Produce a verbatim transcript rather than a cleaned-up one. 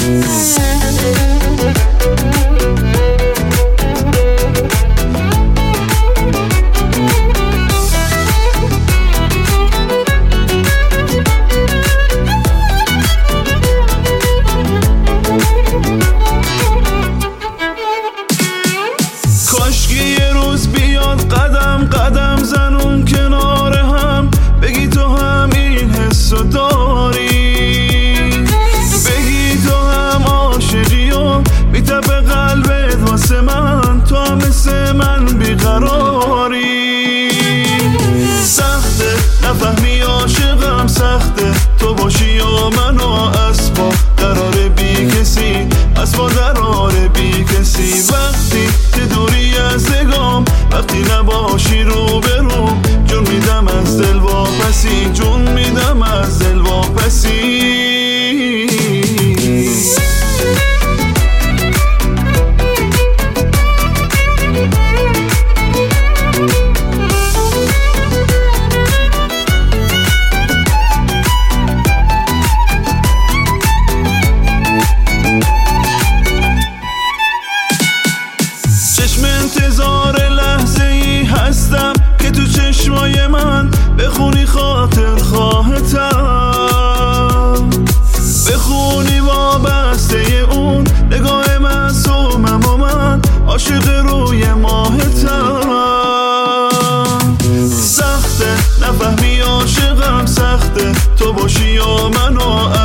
یه روز بیاد قدم قدم زنون کنار هم، بگی تو هم این حسو داری، بگی تو هم عاشقی و میتپه قلبت واسه من، تو هم مثل من بیقراری. سخته نفهمی عاشقم، سخته تو باشی و منو اسبا قرار بی کسی، اسبا قرار بی کسی. وقتی که دوری از نگام، وقتی نباشی رو برو، جون میدم از دل واپسی، جون میدم از دل واپسی. انتظار لحظه ای هستم که تو چشمای من بخونی خاطر خواهتم، بخونی وابسته اون نگاه معصومم و من عاشق روی ماهتم. سخته نفهمی عاشقم، سخته تو باشی و منو